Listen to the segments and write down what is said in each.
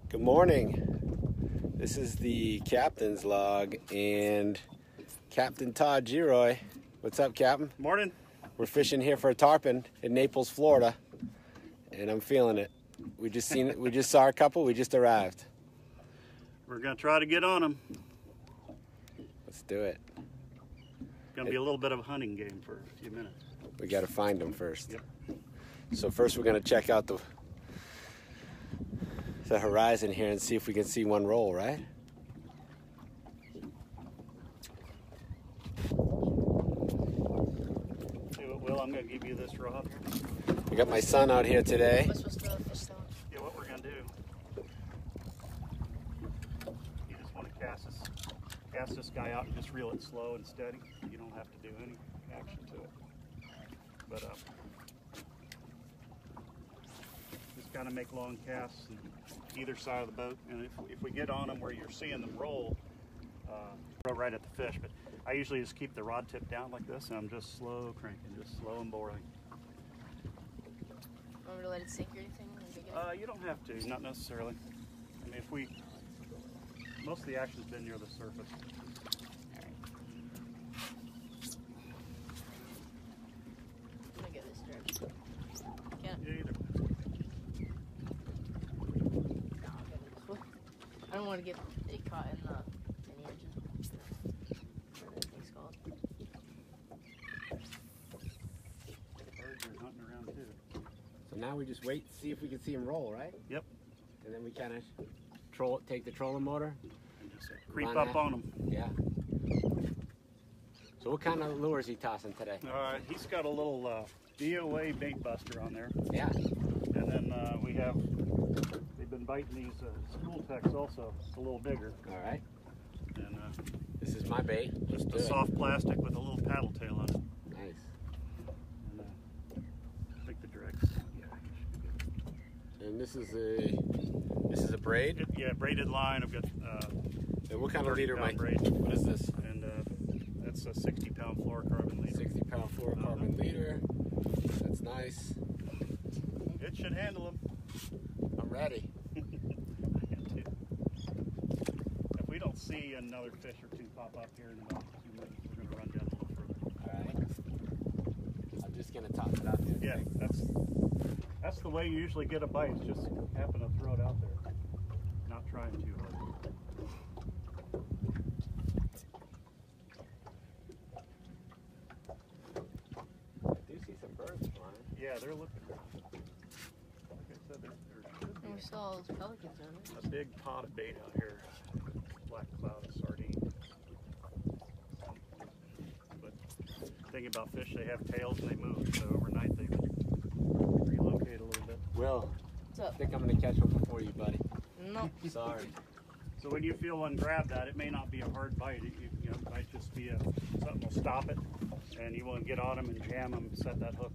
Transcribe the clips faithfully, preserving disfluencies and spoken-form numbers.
Good morning. This is the captain's log and Captain Todd Giroy. What's up, Captain? Morning. We're fishing here for a tarpon in Naples, Florida, and I'm feeling it. We just seen it. We just saw a couple. We just arrived. We're gonna try to get on them. Let's do it. It's gonna be a little bit of a hunting game for a few minutes. We got to find them first. Yep. So first, we're gonna check out the the horizon here and see if we can see one roll, right? See what, Will, I'm gonna give you this rod here. We got my son out here today. Am I supposed to fish that? Yeah, what we're gonna do, you just want to cast this, cast this guy out and just reel it slow and steady. You don't have to do any action to it. But uh, just kind of make long casts on either side of the boat, and if, if we get on them where you're seeing them roll, uh, throw right at the fish. But I usually just keep the rod tip down like this, and I'm just slow cranking, just slow and boring. Want me to let it sink or anything? in the beginning? Uh, you don't have to, not necessarily. I mean, if we, most of the action's been near the surface. I'm gonna get this direction. Can't. Yeah, either. No, I'll get it this way. I don't want to get it caught in the in the engine. Whatever that thing's called. Birds are hunting around too. So now we just wait to see if we can see him roll, right? Yep. And then we kind of troll, take the trolling motor. And just creep Run up that. on them. Yeah. So what kind of lure is he tossing today? Uh, he's got a little uh, D O A bait buster on there. Yeah. And then uh, we have, they've been biting these uh, school techs also. It's a little bigger. All right. And uh, This is my bait. Let's do a it. soft plastic with a little paddle tail on it. Nice. And uh, I think the directs. Yeah, you should be good. And this is a this is a braid. It, yeah, braided line. I've got uh, And what kind of thirty leader, pound Mike? braid. What is this? And uh, that's a sixty pound fluorocarbon leader. sixty pound fluorocarbon leader. That's nice. It should handle them. I'm ready. I am too. If we don't see another fish or two pop up here in about two minutes, we're going to run down a little further. All right. I'm just gonna toss it out there. Yeah, that's that's the way you usually get a bite. Is just happen to throw it out there, not trying too hard. I do see some birds flying. Yeah, they're looking. Like I said, there, there should And we be saw all those pelicans on it. a big pot of bait out here. Black cloud of sardine. But thinking about fish, they have tails and they move. So overnight they relocate a little bit. Will, What's I up? think I'm gonna catch one before you, buddy. No. Sorry. So when you feel one grab that, it may not be a hard bite. It, you, you know, it might just be a something will stop it, and you want to get on them and jam them, and set that hook.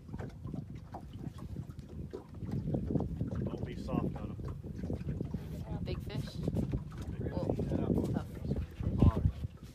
Don't be soft on them. Big fish. Really? Well, Set up. tough fish. Hard.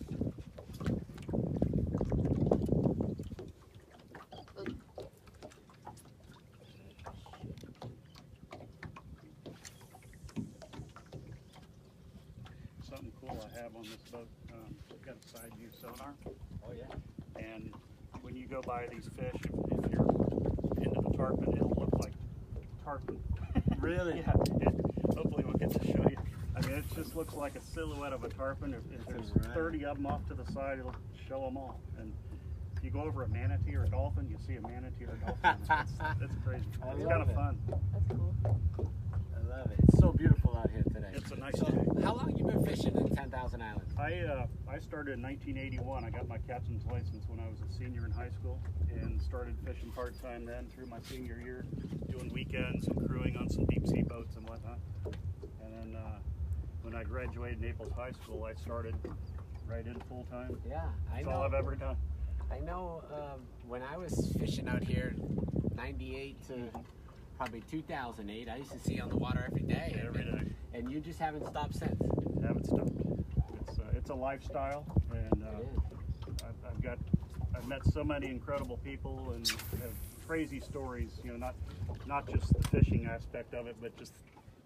Something cool I have on this boat. Um, I've got a side view sonar, Oh yeah. and when you go by these fish, if, if you're into the tarpon, it'll look like tarpon. Really? Yeah. It, hopefully we'll get to show you. I mean, it just looks like a silhouette of a tarpon. If, if there's Right. thirty of them off to the side, it'll show them all. And if you go over a manatee or a dolphin, you'll see a manatee or a dolphin. It's, it's crazy. I It's love kind of it. fun. That's cool. I love it. It's so beautiful out here today. It's a nice So, day. how long you been fishing in ten thousand Islands? I uh, I started in nineteen eighty-one. I got my captain's license when I was a senior in high school, and started fishing part time then through my senior year, doing weekends and crewing on some deep sea boats and whatnot. And then uh, when I graduated Naples High School, I started right in full time. Yeah, I That's know. all I've ever done. I know. Um, when I was fishing out here, ninety-eight to probably two thousand eight, I used to see you on the water every day. Every day. And you just haven't stopped since. Haven't stopped. It's uh, it's a lifestyle, and uh, It is. I've, I've got I've met so many incredible people and have crazy stories. You know, not not just the fishing aspect of it, but just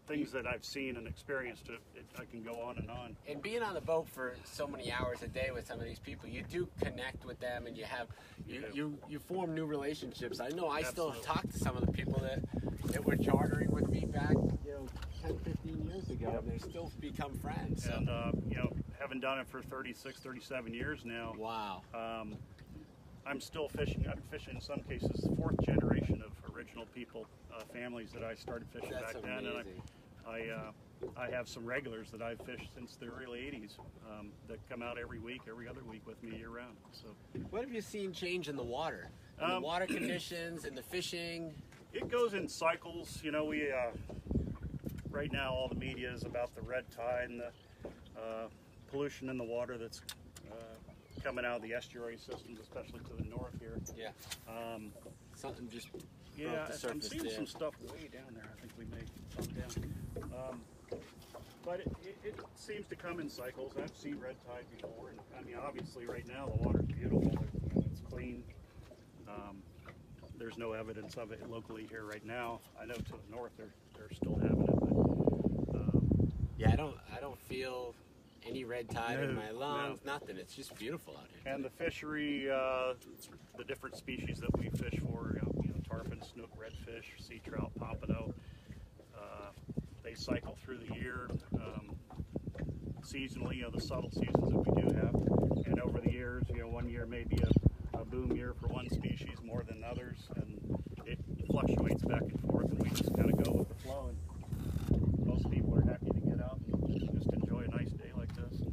things that I've seen and experienced, it, it, I can go on and on. And being on the boat for so many hours a day with some of these people, you do connect with them, and you have you you, you form new relationships. I know I Absolutely. still talk to some of the people that that were chartering with me back, you know, ten, fifteen years ago, Yep. and they still become friends. So. And, uh, you know, having done it for thirty-six, thirty-seven years now, Wow. um, I'm still fishing. I'm fishing in some cases the fourth generation of original people, uh, families that I started fishing That's back amazing. then. And I, I, uh, I have some regulars that I've fished since the early eighties um, that come out every week, every other week with me year round. So What have you seen change in the water? In the Um, water conditions and the fishing? it goes in cycles. You know, we uh, right now all the media is about the red tide and the uh, pollution in the water that's uh, coming out of the estuary systems, especially to the north here. Yeah. Um, Something just yeah, broke the I'm surface seeing there. some stuff way down there. I think we may come down. Um, but it, it, it seems to come in cycles. I've seen red tide before, and I mean, obviously, right now the water's beautiful. You know, it's clean. Um, there's no evidence of it locally here right now. I know to the north they're they're still having it, but um, Yeah, I don't I don't feel any red tide in No, my lungs, nothing. It's just beautiful out here. and the fishery, uh, the different species that we fish for, you know, you know tarpon, snook, redfish, sea trout, pompano, uh, they cycle through the year. Um, seasonally, you know, the subtle seasons that we do have, and over the years, you know, one year may be a, a boom year for one species more than others, and it fluctuates back and forth, and we just kind of go with the flow. And most people are happy to get out and just enjoy a nice day like this.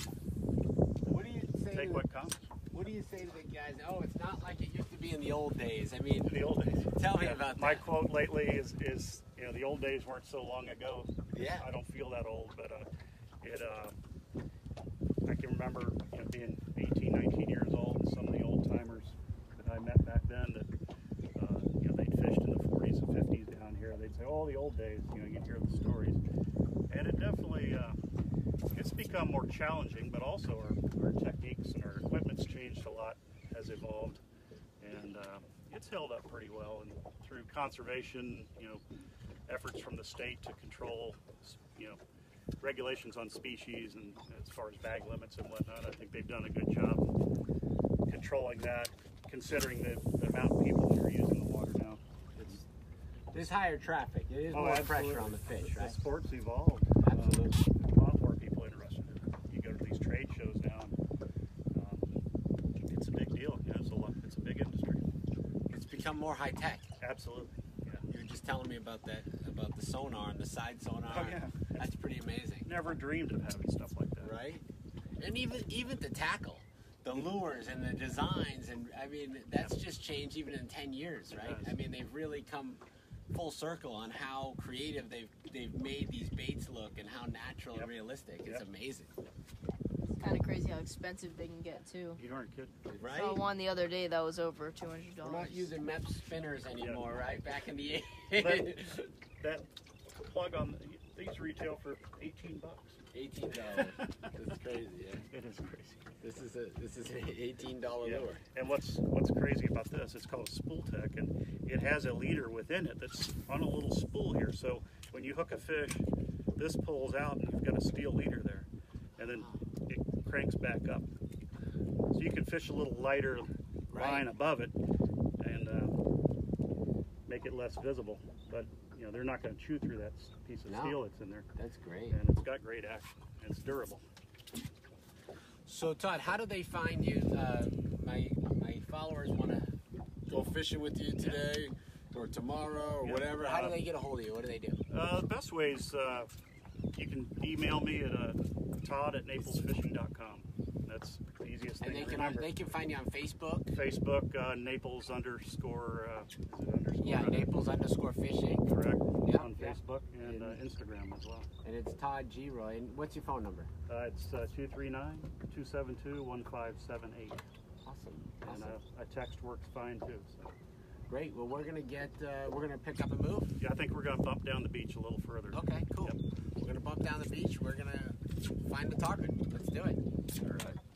What do you say Take to, what comes. what do you say to the guys? Oh, it's not like it used to be in the old days. I mean, In the old days. tell me Yeah, about my that. quote lately is, is, you know, the old days weren't so long ago. Yeah. I don't feel that old, but uh, it. Uh, I can remember, you know, being eighteen, nineteen years old, and some of the old timers that I met back then that, uh, you know, they'd fished in the forties and fifties down here. They'd say, "Oh, the old days." You know, you'd hear the stories, and it definitely uh, it's become more challenging. But also, our, our techniques and our equipment's changed a lot, has evolved, and uh, it's held up pretty well. And through conservation, you know, efforts from the state to control, you know, regulations on species and as far as bag limits and whatnot, I think they've done a good job controlling that, considering the, the amount of people that are using the water now. It's, there's higher traffic. It is Oh, more absolutely. pressure on the fish, The right? sport's evolved. Absolutely. Um, a lot more people interested in it. You go to these trade shows now, and, um, it's a big deal. You know, it's a lot. It's a big industry. It's become more high tech. Absolutely. Yeah. You were just telling me about that, about the sonar and the side sonar. Oh, yeah. That's pretty amazing, Never dreamed of having stuff like that. right? And even even the tackle, the lures and the designs, and I mean that's just changed even in ten years, right? It has. I mean they've really come full circle on how creative they've they've made these baits look and how natural Yep. and realistic. It's Yep. amazing, It's kind of crazy how expensive they can get too. You aren't kidding. right? Saw one the other day that was over two hundred We're dollars. not using M E P spinners anymore, right? Back in the That, that plug on these retail for eighteen bucks. eighteen dollars. That's crazy. Yeah. It is crazy. This is a this is an eighteen dollar Yeah. lure. And what's what's crazy about this? It's called a spool tech, and it has a leader within it that's on a little spool here. So when you hook a fish, this pulls out, and you've got a steel leader there, and then it cranks back up. So you can fish a little lighter Right. line above it, and uh, make it less visible. But you know they're not going to chew through that s- piece of No. steel that's in there, That's great. and it's got great action. And it's durable. So Todd, how do they find you? Uh, my my followers want to go fishing with you today or tomorrow or Yeah. whatever. How do Uh, they get a hold of you? What do they do? Uh, the best way is uh, you can email me at uh, Todd at naples fishing dot com. That's the easiest thing And they to can remember. they can find you on Facebook. Facebook, uh, Naples underscore, uh, is it underscore? Yeah, Naples underscore fishing, Correct. Yeah, On yeah. Facebook and uh, Instagram as well. and it's Todd G Roy. And what's your phone number? Uh, it's uh, two three nine, two seven two, one five seven eight. Awesome, And awesome, uh, a text works fine too. So. great. Well, we're gonna get uh, we're gonna pick up and move. Yeah, I think we're going to bump down the beach a little further. Okay, cool. Yep. We're gonna bump down the beach. We're gonna find the tarpon. Let's do it. All right.